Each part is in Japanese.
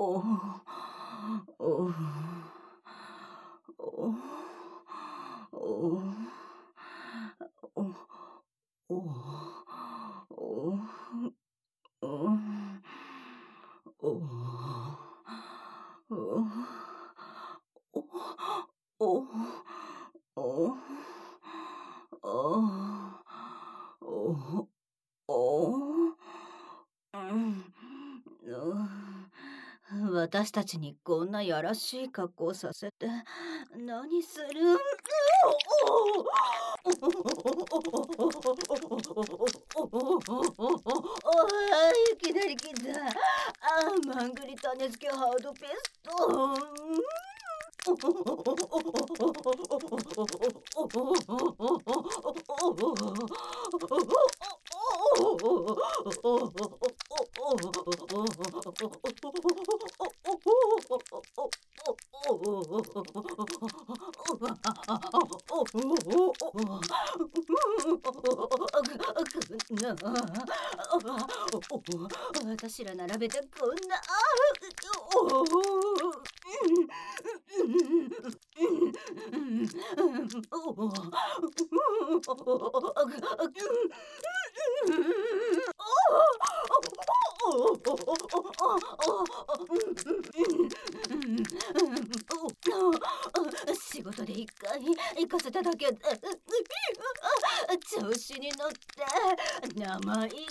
おおおおおおおおお私たちにこんなやらしい格好させて何するん。いきなり来た。マングリ種付けハードペスト。私ら並べてこんな。仕事で一回行かせただけで調子に乗って生意気。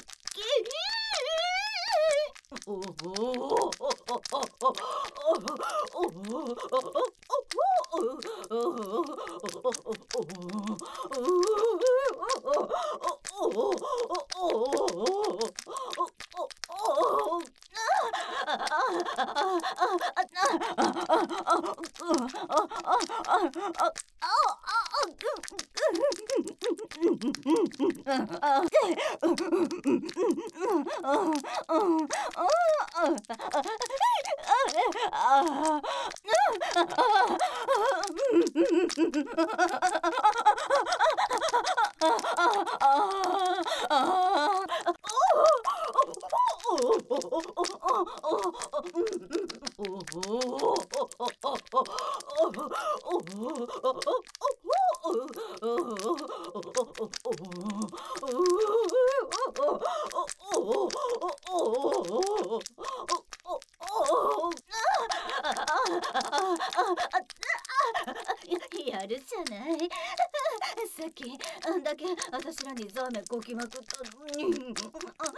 やるじゃない。さっきあんだけ私らにザーメンこきまくったのに。ずっと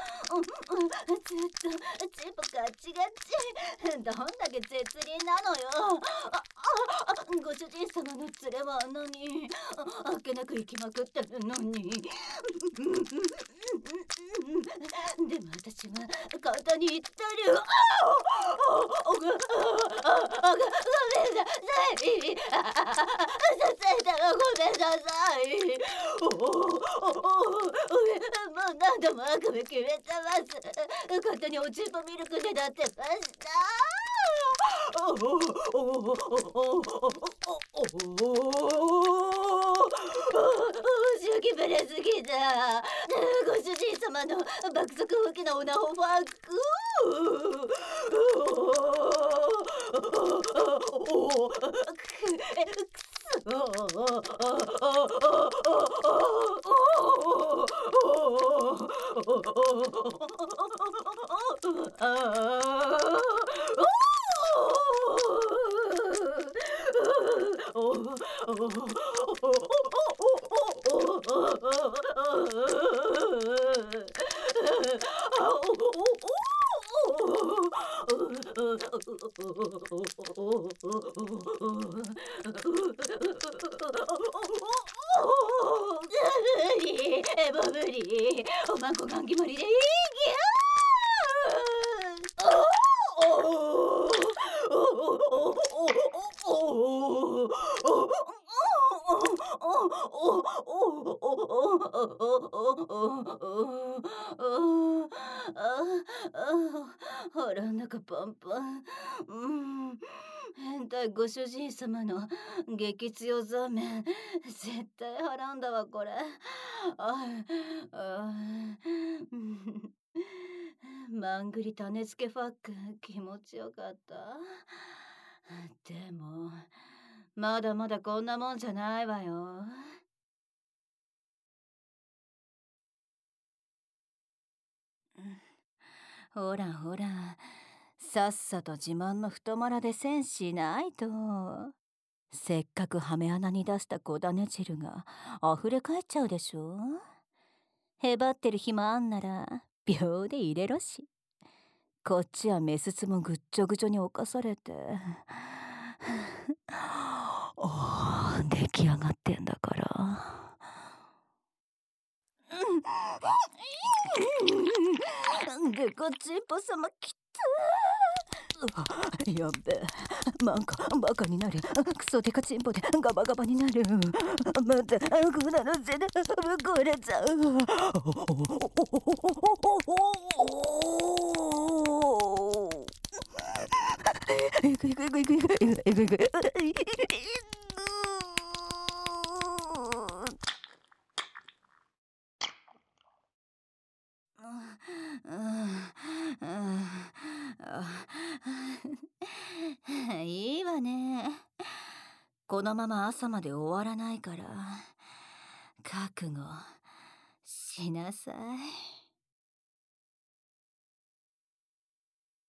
チップガチガチ。どんだけ絶倫なのよ。ご主人様の連れはあんなにあっけなく行きまくってるのに。でも私は簡単に言ったり。ごめんなさい。ごめんなさい。もう何度も悪夢決めてます。勝手におちんぽミルクでなってました。正気ぶれすぎた。ご主人様の爆速大きなオナホファーク。もう無理。おまんこがん決まりでいいぎ腹ん中パンパン。変態ご主人様の激強ザーメン絶対払うんだわこれ。 マングリ種付けファック気持ちよかった。でもまだまだこんなもんじゃないわよ。ほらほら、さっさと自慢の太もらでせんしないと。せっかくはめ穴に出した小種汁が溢れ返っちゃうでしょ。へばってる暇あんなら秒で入れろし。こっちはメスツもぐっちょぐちょに侵されておー出来上がってんだから。でこちっぽ様きつやっべ、なんかバカになりクソデカチンポでガバガバになる。またこなのせでぶっ壊れちゃう。いくいくいくいくいくいくいくいく。いいわね。このまま朝まで終わらないから覚悟しなさい。